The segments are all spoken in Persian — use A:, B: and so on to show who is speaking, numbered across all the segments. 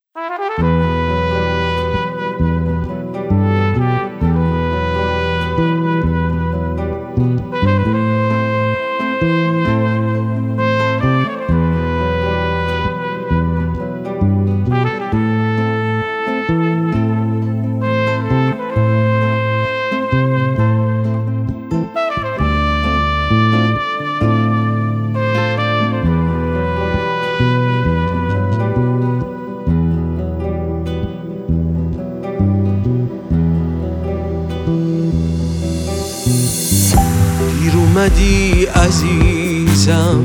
A: دیر اومدی عزیزم،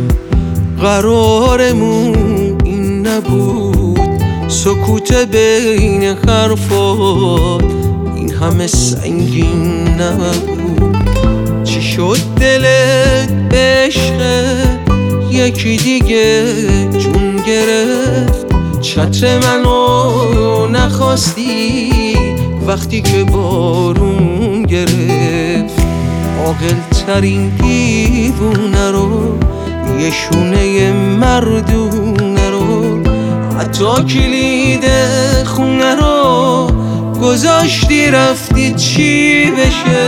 A: قرارمون این نبود. سکوت بین حرفات این همه سنگین نبود. چی شد دلت به عشق یکی دیگه جون گرفت؟ چتر منو نخواستی وقتی که بارون گرفت. عاقل ترین دیوونه رو، یه شونه مردونه رو، حتی کلید خونه رو گذاشتی رفتی چی بشه؟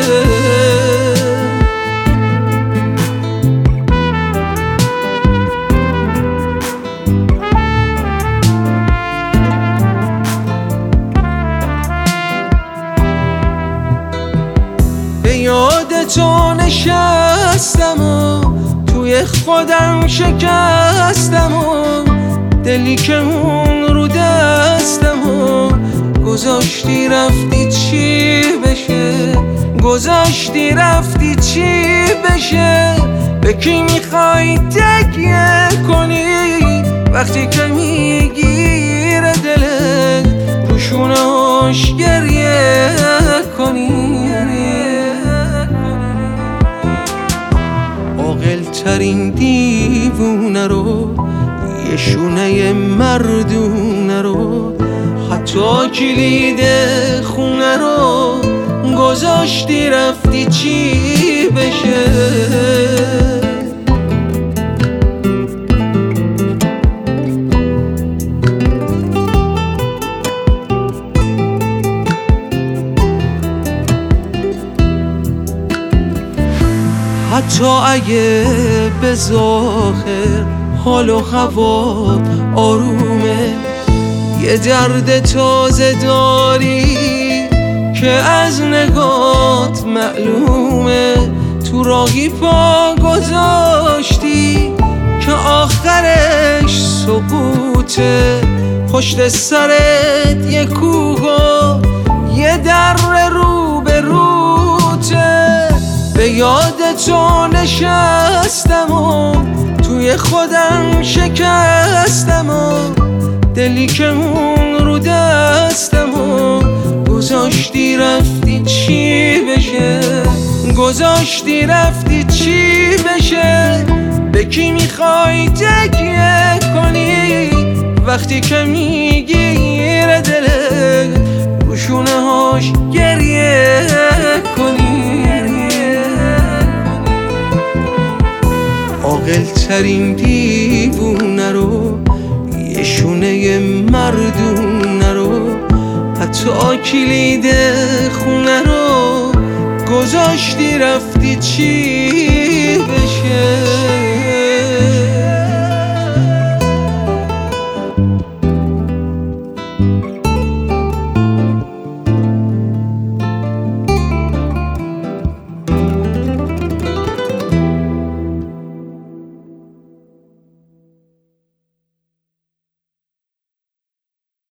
A: یاد تو نشستم و توی خودم شکستم و دلی که اون رو دستم و گذاشتی رفتی چی بشه؟ گذاشتی رفتی چی بشه؟ به کی میخوای تکیه کنی وقتی که میگیره دلت روشوناش گریه کنی؟ عاقل ترین دیوونه رو، یه شونه مردونه رو، حتی کلید خونه رو گذاشتی رفتی چی بشه؟ حتی اگه به ظاهر حال و هوا آرومه، یه درد تازه داری که از نگات معلومه. تو راهی پا گذاشتی که آخرش سقوطه، پشت سرت یه کوه و یه در رو به روته. به یاد تو نشستم و توی خودم شکستم و دلی که اون رو دستم و گذاشتی رفتی چی بشه؟ گذاشتی رفتی چی بشه؟ به کی میخوای تکیه کنی وقتی که میگیره دلت روشونه هاش گریه کنی؟ عاقل ترین دیوونه رو، یه شونه مردونه رو، حتی کلید خونه رو گذاشتی رفتی چی بشه؟